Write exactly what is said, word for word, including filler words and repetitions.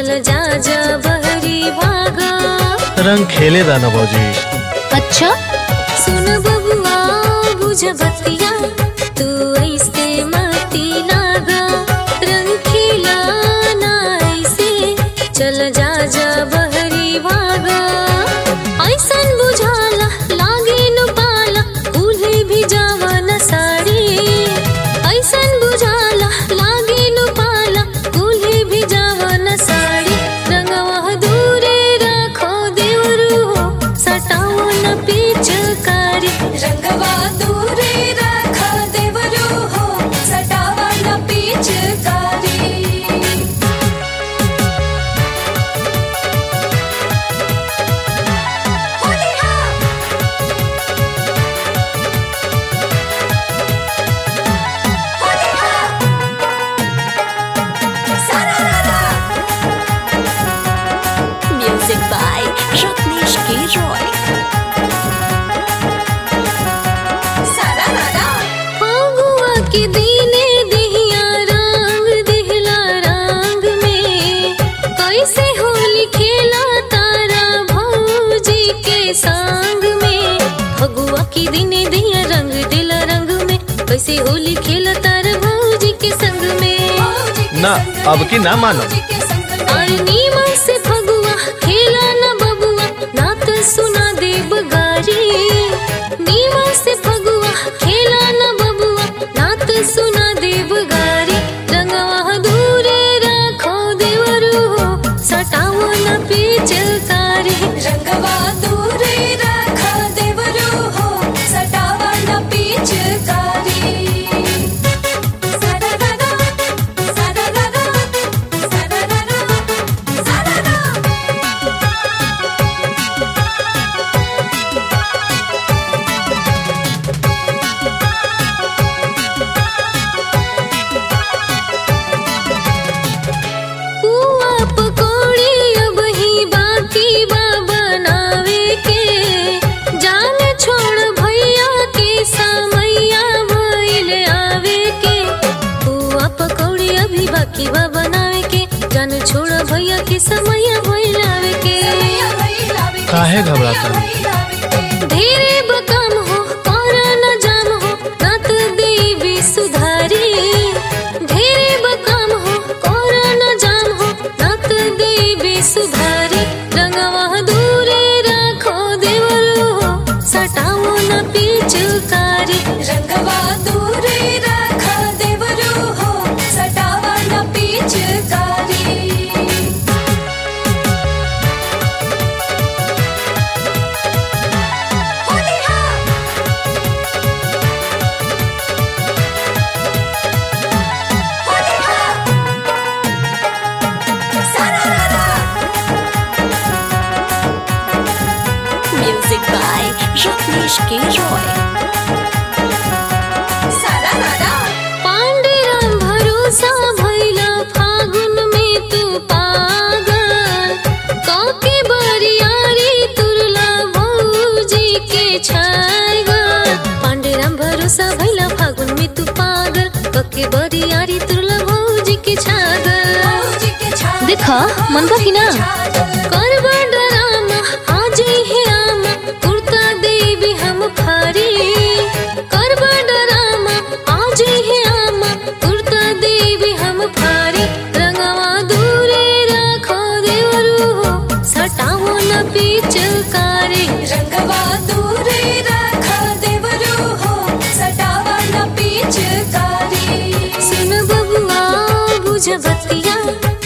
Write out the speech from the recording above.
जा जा बहरी भागा। रंग खेले दाना भौजी। अच्छा सुन बबुआ बुझ बतिया तू ऐसे मती लागा। रंग खिला ना ऐसे चल जा जा बहरी भागा। ऐसन बुझाला लागे न पाला कुल्हे भी जावा न साड़ी। ऐसन बुझाला लागे न पाला कुल्हे भी जावा न साड़ी। रंगवा दूरे रखो देवरू सटाओ न पिचकारी। रंगवा दूरे रखो देवरू हो सटावा न पिचकारी। Music by Ratnesh K. Roy. Phagua के दीने दिहिया रंग दिहला रंग में। कैसे होली खेला तारा भौजी के संग में। फगुआ के दीने दिहिया रंग दिला रंग में। कैसे होली खेला तारा भौजी के संग में। ना अब की ना मानो। नीमा से फगुआ खेला न बबुआ नात सुना दे बगारी। नीमा से फगुआ खेला न बबुआ नात सुना दे बगारी। रंगवा दूरे रखो देवरू सटाओ न पिचकारी। रंगवा दूरे रखो देवरू हो सटावा न पिचकारी। बाबा बनावे के जान छोड़ भैया के समय भइलावे के। काहे घबराता? ढेरे बकाम हो करा न जाम हो नात देवी सुधारी। ढेरे बकाम हो करा न जाम हो नात देवी सुधारी। रंगवा दूरे रखो देवरू सटाओ न पिचकारी। रंगवा दूरे रखो देवरू हो सटावा न पिचकारी। Music by Ratnesh K. Roy. Pandurang भरोसा भइला फागुन में तू पागल। काके बरियारी तुरला भौजी के छागल। पांडुरंग भरोसा भइला फागुन में तू पागल। काके बरियारी तुरला भौजी के छागल। देखा मन का की ना करबा डरामा आज है आमा कुर्ता देवी हम फारी। करबा डरामा आज है आमा कुर्ता देवी हम फारी। रंगवा दूरे रखो देवरू सटाओ न पिचकारी। रंगवा दूरे रखो देवरू हो सटावा न पिचकारी। सुन बबुआ बुझ बतिया